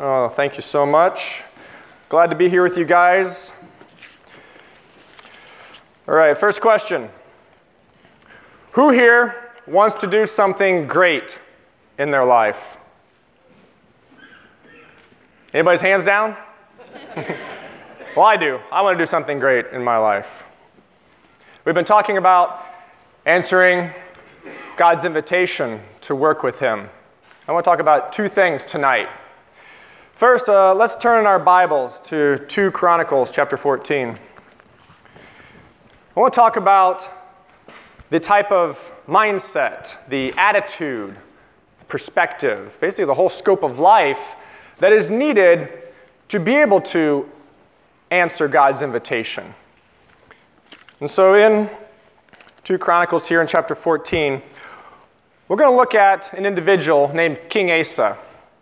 Oh, thank you so much. Glad to be here with you guys. All right, first question. Who here wants to do something great in their life? Anybody's hands down? Well, I do. I want to do something great in my life. We've been talking about answering God's invitation to work with Him. I want to talk about two things tonight. First, let's turn in our Bibles to 2 Chronicles chapter 14. I want to talk about the type of mindset, the attitude, perspective, basically the whole scope of life that is needed to be able to answer God's invitation. And so in 2 Chronicles here in chapter 14, we're going to look at an individual named King Asa.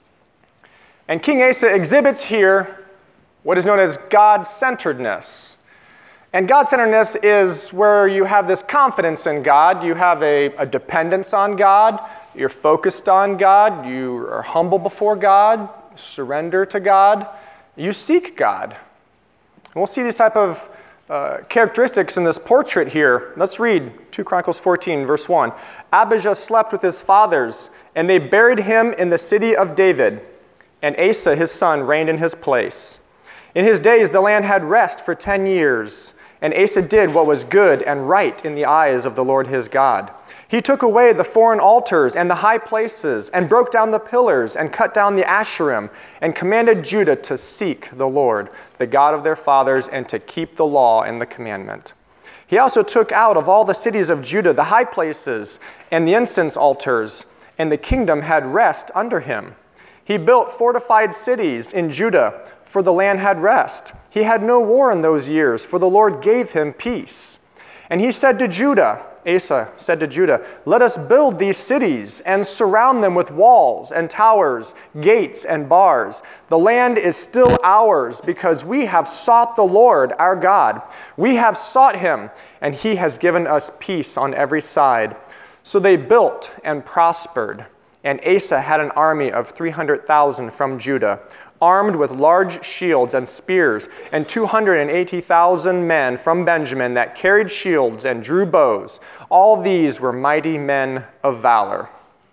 And King Asa exhibits here what is known as God-centeredness. And God-centeredness is where you have this confidence in God, you have a dependence on God, you're focused on God, you are humble before God, surrender to God, you seek God. And we'll see these type of characteristics in this portrait here. Let's read 2 Chronicles 14, verse 1. Abijah slept with his fathers, and they buried him in the city of David. And Asa, his son, reigned in his place. In his days the land had rest for 10 years, and Asa did what was good and right in the eyes of the Lord his God. He took away the foreign altars and the high places, and broke down the pillars, and cut down the Asherim, and commanded Judah to seek the Lord, the God of their fathers, and to keep the law and the commandment. He also took out of all the cities of Judah the high places and the incense altars, and the kingdom had rest under him. He built fortified cities in Judah, for the land had rest. He had no war in those years, for the Lord gave him peace. And he said to Judah, Asa said to Judah, "Let us build these cities and surround them with walls and towers, gates and bars. The land is still ours because we have sought the Lord our God. We have sought him, and he has given us peace on every side." So they built and prospered. And Asa had an army of 300,000 from Judah, armed with large shields and spears, and 280,000 men from Benjamin that carried shields and drew bows. All these were mighty men of valor.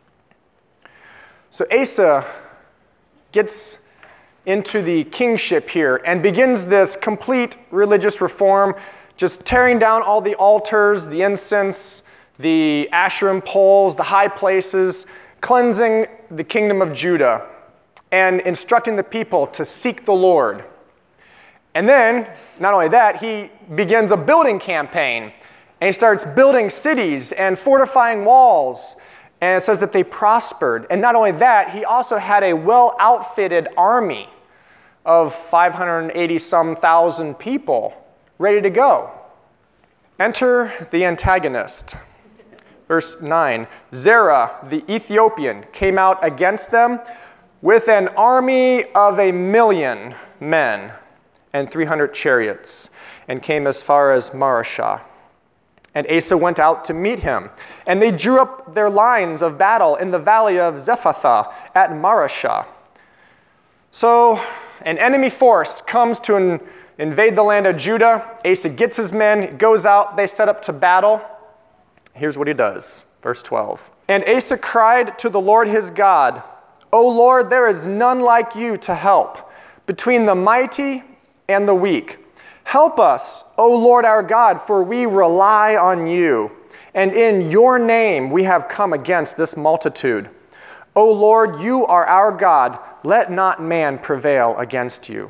So Asa gets into the kingship here and begins this complete religious reform, just tearing down all the altars, the incense, the Asherim poles, the high places, cleansing the kingdom of Judah, and instructing the people to seek the Lord. And then, not only that, he begins a building campaign, and he starts building cities and fortifying walls, and it says that they prospered. And not only that, he also had a well-outfitted army of 580-some thousand people ready to go. Enter the antagonist. Verse 9, Zerah the Ethiopian came out against them with an army of 1,000,000 men and 300 chariots, and came as far as Marashah. And Asa went out to meet him, and they drew up their lines of battle in the valley of Zephathah at Marashah. So an enemy force comes to invade the land of Judah. Asa gets his men, goes out, they set up to battle. Here's what he does, verse 12. And Asa cried to the Lord his God, "O Lord, there is none like you to help between the mighty and the weak. Help us, O Lord our God, for we rely on you, and in your name we have come against this multitude. O Lord, you are our God. Let not man prevail against you."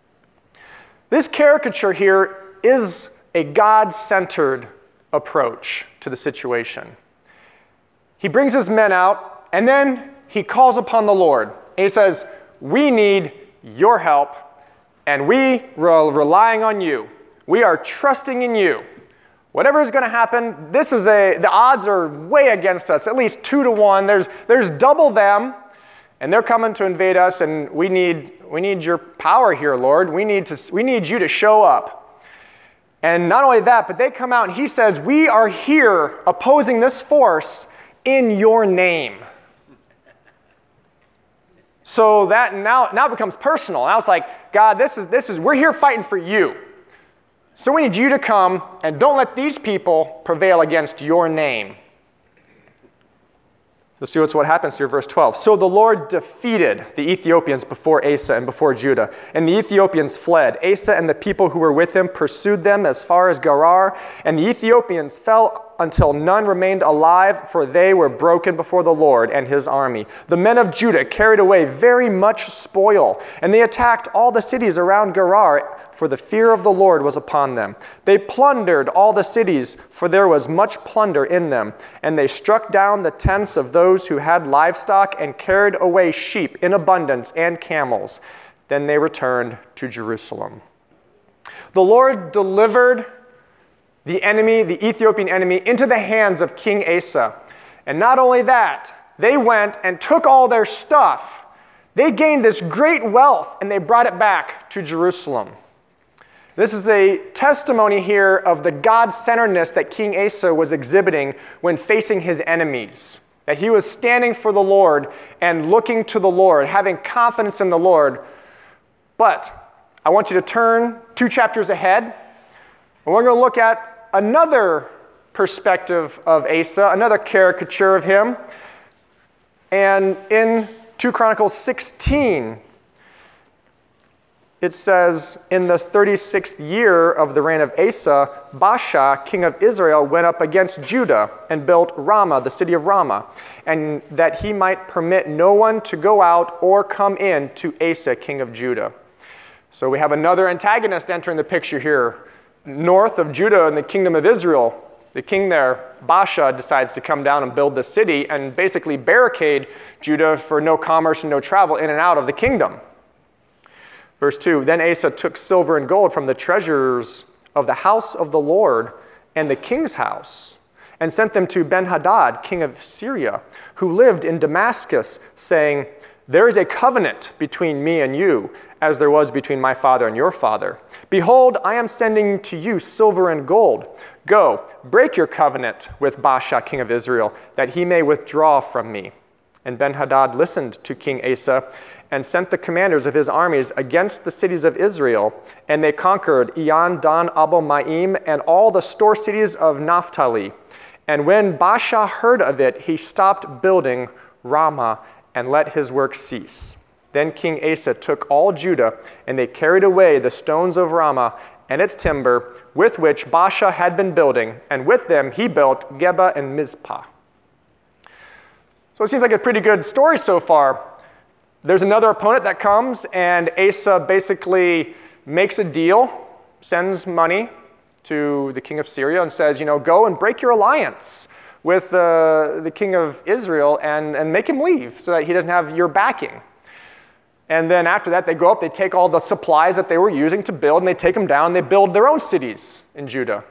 This caricature here is a God-centered approach to the situation. He brings his men out, and then he calls upon the Lord. And he says, "We need your help, and we are relying on you. We are trusting in you. Whatever is going to happen, the odds are way against us, at least 2-1. There's double them, and they're coming to invade us, and we need your power here, Lord. We need you to show up." And not only that, but they come out and he says, "We are here opposing this force in your name." So that now becomes personal. And I was like, God, this is we're here fighting for you. So we need you to come and don't let these people prevail against your name. Let's see what happens here, verse 12. So the Lord defeated the Ethiopians before Asa and before Judah, and the Ethiopians fled. Asa and the people who were with him pursued them as far as Gerar, and the Ethiopians fell until none remained alive, for they were broken before the Lord and his army. The men of Judah carried away very much spoil, and they attacked all the cities around Gerar, for the fear of the Lord was upon them. They plundered all the cities, for there was much plunder in them. And they struck down the tents of those who had livestock and carried away sheep in abundance and camels. Then they returned to Jerusalem. The Lord delivered the enemy, the Ethiopian enemy, into the hands of King Asa. And not only that, they went and took all their stuff. They gained this great wealth, and they brought it back to Jerusalem. This is a testimony here of the God-centeredness that King Asa was exhibiting when facing his enemies. That he was standing for the Lord and looking to the Lord, having confidence in the Lord. But I want you to turn 2 chapters ahead, and we're going to look at another perspective of Asa, another caricature of him. And in 2 Chronicles 16, it says, in the 36th year of the reign of Asa, Baasha, king of Israel, went up against Judah and built Ramah, the city of Ramah, and that he might permit no one to go out or come in to Asa, king of Judah. So we have another antagonist entering the picture here. North of Judah in the kingdom of Israel, the king there, Baasha, decides to come down and build the city and basically barricade Judah for no commerce and no travel in and out of the kingdom. Verse 2, then Asa took silver and gold from the treasures of the house of the Lord and the king's house, and sent them to Ben-Hadad, king of Syria, who lived in Damascus, saying, there is a covenant between me and you, as there was between my father and your father. Behold, I am sending to you silver and gold. Go, break your covenant with Baasha, king of Israel, that he may withdraw from me. And Ben-Hadad listened to King Asa, and sent the commanders of his armies against the cities of Israel, and they conquered Iyan, Dan, Abel Maim, and all the store cities of Naphtali. And when Baasha heard of it, he stopped building Ramah and let his work cease. Then King Asa took all Judah, and they carried away the stones of Ramah and its timber, with which Baasha had been building, and with them he built Geba and Mizpah. So it seems like a pretty good story so far. There's another opponent that comes, and Asa basically makes a deal, sends money to the king of Syria and says, go and break your alliance with the king of Israel and make him leave so that he doesn't have your backing. And then after that, they go up, they take all the supplies that they were using to build, and they take them down, and they build their own cities in Judah.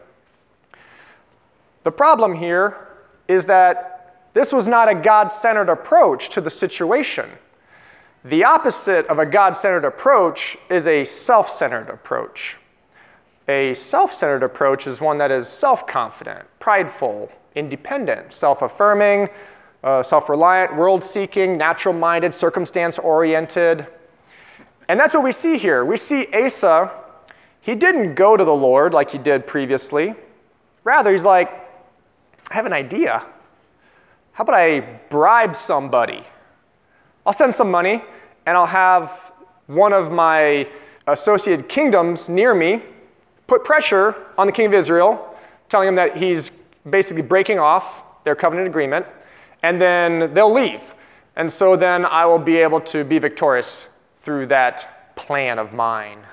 The problem here is that this was not a God-centered approach to the situation. The opposite of a God-centered approach is a self-centered approach. A self-centered approach is one that is self-confident, prideful, independent, self-affirming, self-reliant, world-seeking, natural-minded, circumstance-oriented. And that's what we see here. We see Asa, he didn't go to the Lord like he did previously. Rather, he's like, I have an idea. How about I bribe somebody? I'll send some money, and I'll have one of my associated kingdoms near me put pressure on the king of Israel, telling him that he's basically breaking off their covenant agreement, and then they'll leave. And so then I will be able to be victorious through that plan of mine.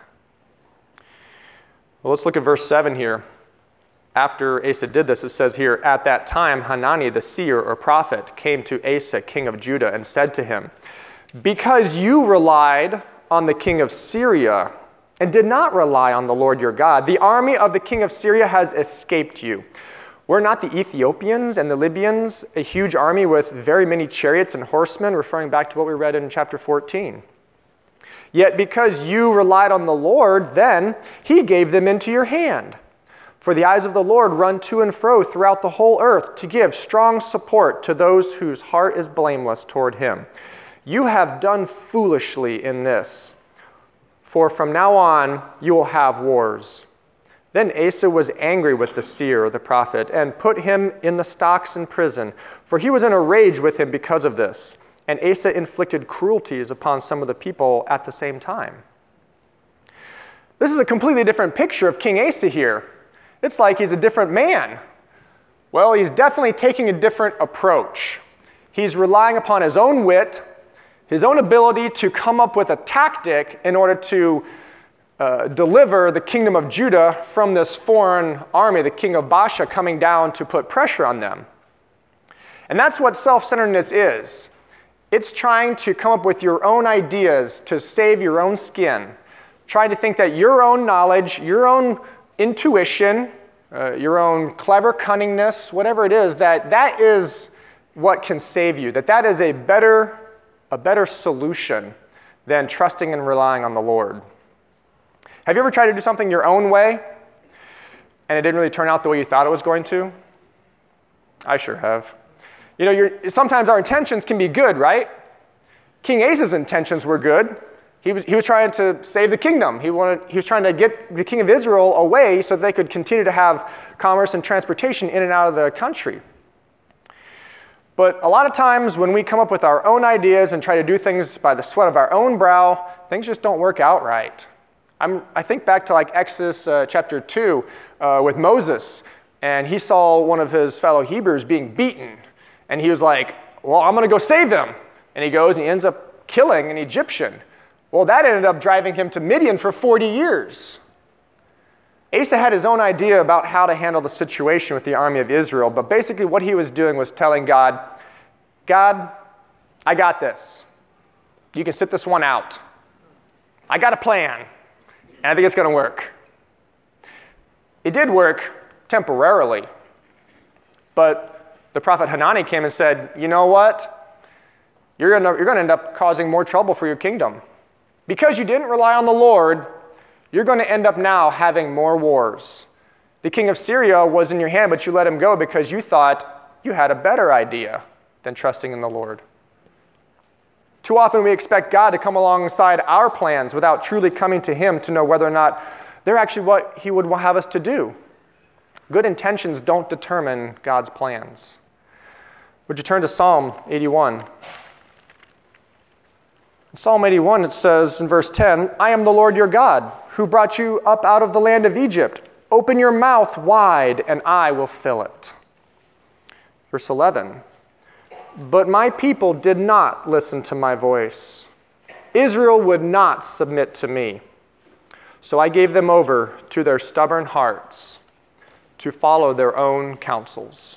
Well, let's look at verse 7 here. After Asa did this, it says here, at that time, Hanani, the seer or prophet, came to Asa, king of Judah, and said to him, because you relied on the king of Syria and did not rely on the Lord your God, the army of the king of Syria has escaped you. Were not the Ethiopians and the Libyans a huge army with very many chariots and horsemen, referring back to what we read in chapter 14? Yet because you relied on the Lord, then he gave them into your hand. For the eyes of the Lord run to and fro throughout the whole earth to give strong support to those whose heart is blameless toward him. "You have done foolishly in this, for from now on you will have wars." Then Asa was angry with the seer, the prophet, and put him in the stocks in prison, for he was in a rage with him because of this. And Asa inflicted cruelties upon some of the people at the same time. This is a completely different picture of King Asa here. It's like he's a different man. Well, he's definitely taking a different approach. He's relying upon his own wit, his own ability to come up with a tactic in order to deliver the kingdom of Judah from this foreign army, the king of Baasha, coming down to put pressure on them. And that's what self-centeredness is. It's trying to come up with your own ideas to save your own skin, trying to think that your own knowledge, your own intuition, your own clever cunningness, whatever it is, that is what can save you, that is a better solution than trusting and relying on the Lord. Have you ever tried to do something your own way and it didn't really turn out the way you thought it was going to? I sure have. You know, sometimes our intentions can be good, right? King Asa's intentions were good. He was trying to save the kingdom. He was trying to get the king of Israel away so that they could continue to have commerce and transportation in and out of the country. But a lot of times when we come up with our own ideas and try to do things by the sweat of our own brow, things just don't work out right. I think back to like Exodus chapter 2 with Moses, and he saw one of his fellow Hebrews being beaten, and he was like, well, I'm going to go save him. And he goes and he ends up killing an Egyptian. Well, that ended up driving him to Midian for 40 years. Asa had his own idea about how to handle the situation with the army of Israel, but basically what he was doing was telling God, I got this. You can sit this one out. I got a plan, and I think it's going to work. It did work temporarily, but the prophet Hanani came and said, you know what? You're going to end up causing more trouble for your kingdom. Because you didn't rely on the Lord, you're going to end up now having more wars. The king of Syria was in your hand, but you let him go because you thought you had a better idea than trusting in the Lord. Too often we expect God to come alongside our plans without truly coming to him to know whether or not they're actually what he would have us to do. Good intentions don't determine God's plans. Would you turn to Psalm 81? In Psalm 81, it says in verse 10, I am the Lord your God, who brought you up out of the land of Egypt. Open your mouth wide, and I will fill it. Verse 11, but my people did not listen to my voice. Israel would not submit to me. So I gave them over to their stubborn hearts to follow their own counsels.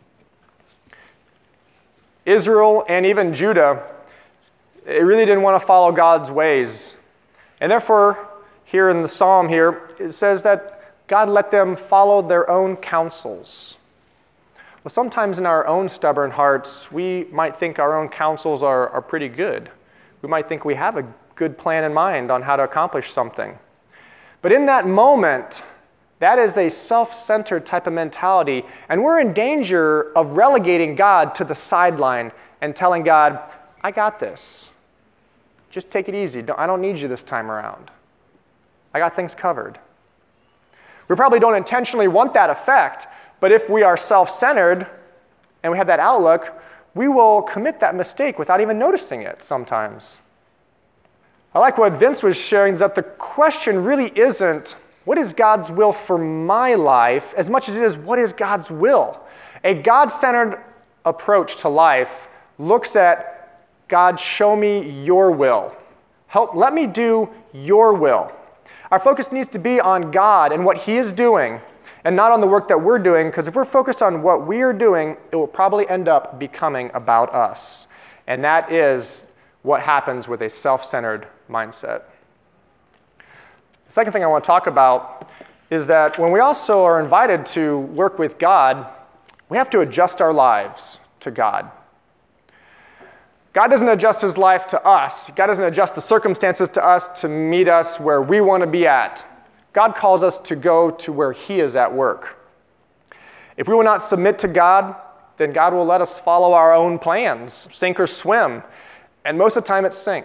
Israel and even Judah, it really didn't want to follow God's ways. And therefore, here in the psalm here, it says that God let them follow their own counsels. Well, sometimes in our own stubborn hearts, we might think our own counsels are pretty good. We might think we have a good plan in mind on how to accomplish something. But in that moment, that is a self-centered type of mentality, and we're in danger of relegating God to the sideline and telling God, I got this. Just take it easy. I don't need you this time around. I got things covered. We probably don't intentionally want that effect, but if we are self-centered and we have that outlook, we will commit that mistake without even noticing it sometimes. I like what Vince was sharing, is that the question really isn't, what is God's will for my life, as much as it is, what is God's will? A God-centered approach to life looks at, God, show me your will. Let me do your will. Our focus needs to be on God and what he is doing, and not on the work that we're doing, because if we're focused on what we are doing, it will probably end up becoming about us. And that is what happens with a self-centered mindset. The second thing I want to talk about is that when we also are invited to work with God, we have to adjust our lives to God. God doesn't adjust his life to us. God doesn't adjust the circumstances to us to meet us where we want to be at. God calls us to go to where he is at work. If we will not submit to God, then God will let us follow our own plans, sink or swim. And most of the time it's sink.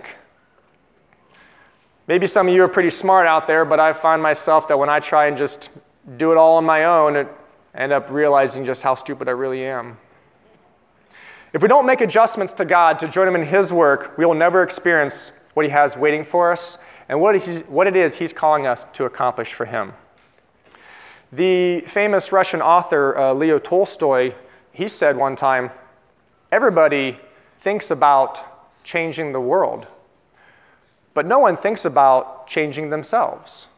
Maybe some of you are pretty smart out there, but I find myself that when I try and just do it all on my own, I end up realizing just how stupid I really am. If we don't make adjustments to God to join him in his work, we will never experience what he has waiting for us and what it is he's calling us to accomplish for him. The famous Russian author, Leo Tolstoy, he said one time, everybody thinks about changing the world, but no one thinks about changing themselves.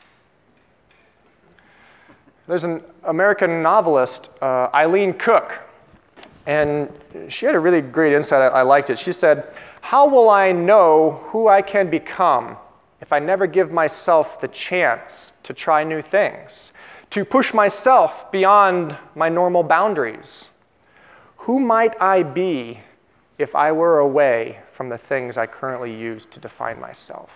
There's an American novelist, Eileen Cook, and she had a really great insight. I liked it. She said, "How will I know who I can become if I never give myself the chance to try new things, to push myself beyond my normal boundaries? Who might I be if I were away from the things I currently use to define myself?"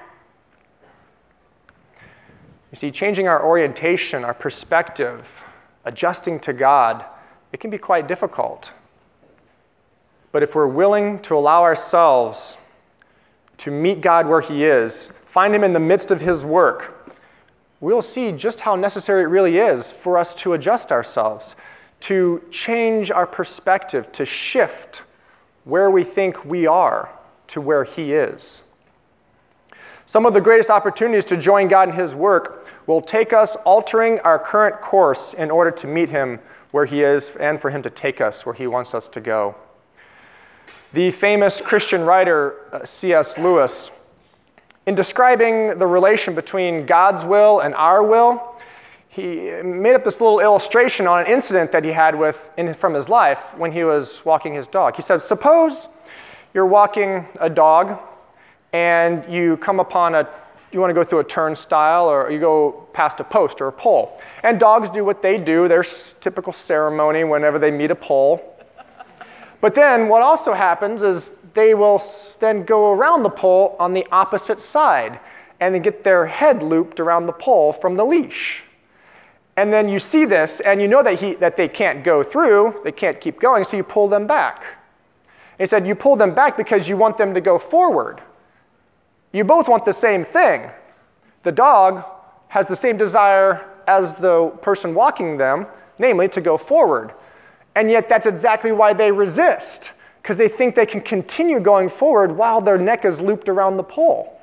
You see, changing our orientation, our perspective, adjusting to God, it can be quite difficult. But if we're willing to allow ourselves to meet God where he is, find him in the midst of his work, we'll see just how necessary it really is for us to adjust ourselves, to change our perspective, to shift where we think we are to where he is. Some of the greatest opportunities to join God in his work will take us altering our current course in order to meet him where he is and for him to take us where he wants us to go. The famous Christian writer C.S. Lewis, in describing the relation between God's will and our will, he made up this little illustration on an incident that he had from his life when he was walking his dog. He says, suppose you're walking a dog and you come upon you want to go through a turnstile or you go past a post or a pole. And dogs do what they do, their typical ceremony whenever they meet a pole. But then what also happens is they will then go around the pole on the opposite side and they get their head looped around the pole from the leash. And then you see this and you know that they can't go through, they can't keep going, so you pull them back. He said you pull them back because you want them to go forward. You both want the same thing. The dog has the same desire as the person walking them, namely to go forward. And yet that's exactly why they resist, because they think they can continue going forward while their neck is looped around the pole.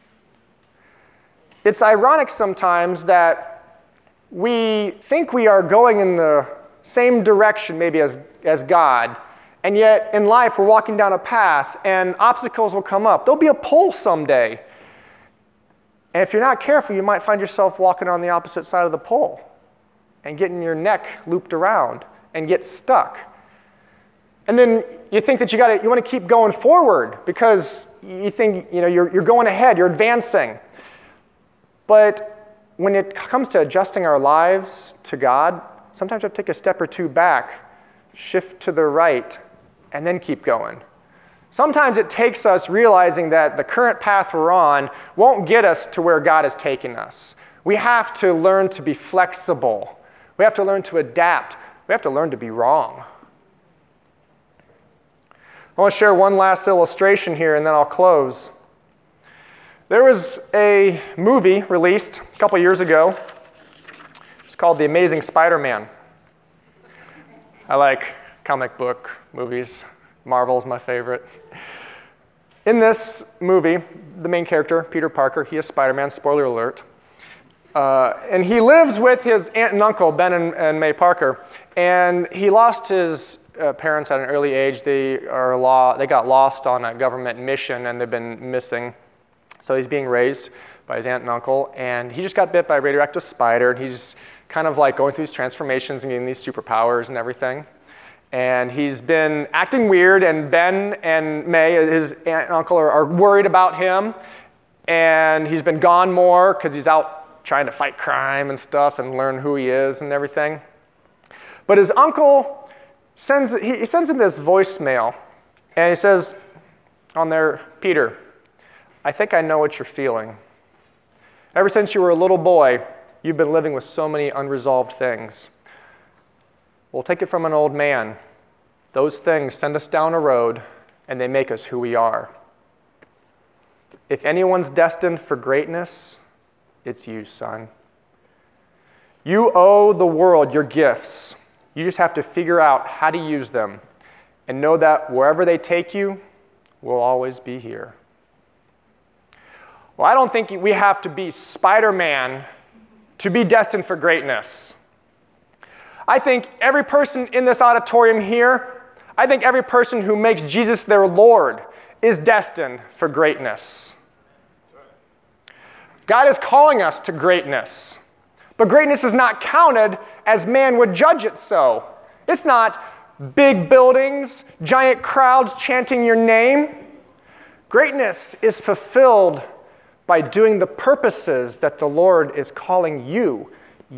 It's ironic sometimes that we think we are going in the same direction maybe as God, and yet in life we're walking down a path and obstacles will come up. There'll be a pole someday. And if you're not careful, you might find yourself walking on the opposite side of the pole and getting your neck looped around and get stuck. And then you think that you want to keep going forward because you think you're going ahead, you're advancing. But when it comes to adjusting our lives to God, sometimes we have to take a step or two back, shift to the right, and then keep going. Sometimes it takes us realizing that the current path we're on won't get us to where God is taking us. We have to learn to be flexible. We have to learn to adapt. We have to learn to be wrong. I want to share one last illustration here and then I'll close. There was a movie released a couple years ago. It's called The Amazing Spider-Man. I like comic book movies. Marvel's my favorite. In this movie, the main character, Peter Parker, he is Spider-Man, spoiler alert. And he lives with his aunt and uncle, Ben and May Parker. And he lost his parents at an early age. They got lost on a government mission and they've been missing. So he's being raised by his aunt and uncle. And he just got bit by a radioactive spider. And he's kind of like going through these transformations and getting these superpowers and everything. And he's been acting weird, and Ben and May, his aunt and uncle, are worried about him. And he's been gone more because he's out trying to fight crime and stuff and learn who he is and everything. But his uncle sends him this voicemail, and he says on there, "Peter, I think I know what you're feeling. Ever since you were a little boy, you've been living with so many unresolved things. We'll take it from an old man. Those things send us down a road, and they make us who we are. If anyone's destined for greatness, it's you, son. You owe the world your gifts. You just have to figure out how to use them and know that wherever they take you, we'll always be here. Well, I don't think we have to be Spider-Man to be destined for greatness. I think every person in this auditorium here, I think every person who makes Jesus their Lord is destined for greatness. God is calling us to greatness. But greatness is not counted as man would judge it so. It's not big buildings, giant crowds chanting your name. Greatness is fulfilled by doing the purposes that the Lord is calling you,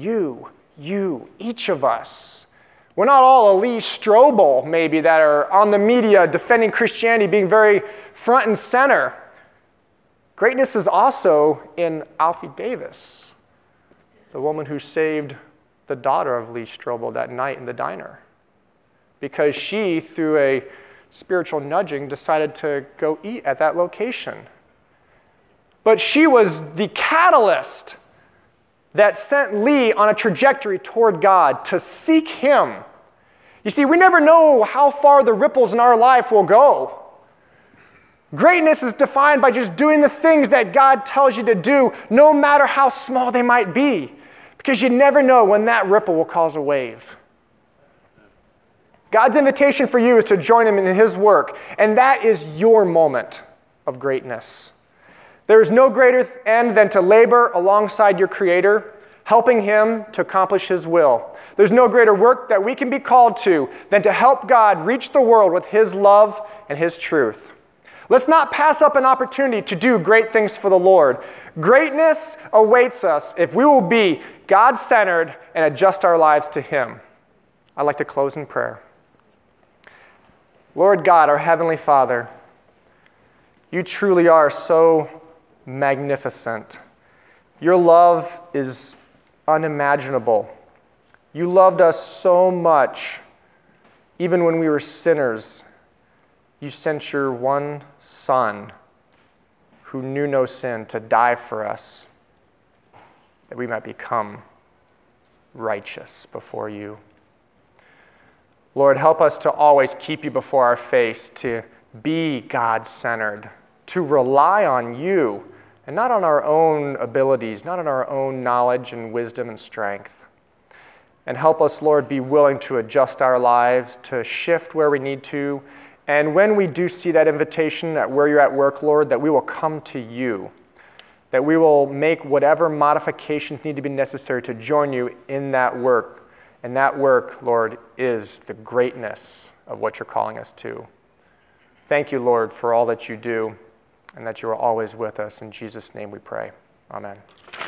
each of us. We're not all Lee Strobel, maybe, that are on the media defending Christianity, being very front and center. Greatness is also in Alfie Davis, the woman who saved the daughter of Lee Strobel that night in the diner, because she, through a spiritual nudging, decided to go eat at that location. But she was the catalyst that sent Lee on a trajectory toward God to seek Him. You see, we never know how far the ripples in our life will go. Greatness is defined by just doing the things that God tells you to do, no matter how small they might be, because you never know when that ripple will cause a wave. God's invitation for you is to join Him in His work, and that is your moment of greatness. There is no greater end than to labor alongside your Creator, helping Him to accomplish His will. There's no greater work that we can be called to than to help God reach the world with His love and His truth. Let's not pass up an opportunity to do great things for the Lord. Greatness awaits us if we will be God-centered and adjust our lives to Him. I'd like to close in prayer. Lord God, our Heavenly Father, You truly are so magnificent. Your love is unimaginable. You loved us so much, even when we were sinners. You sent your one Son, who knew no sin, to die for us, that we might become righteous before You. Lord, help us to always keep You before our face, to be God-centered, to rely on You, and not on our own abilities, not on our own knowledge and wisdom and strength. And help us, Lord, be willing to adjust our lives, to shift where we need to. And when we do see that invitation at where You're at work, Lord, that we will come to You, that we will make whatever modifications need to be necessary to join You in that work. And that work, Lord, is the greatness of what You're calling us to. Thank You, Lord, for all that You do, and that You are always with us. In Jesus' name we pray. Amen.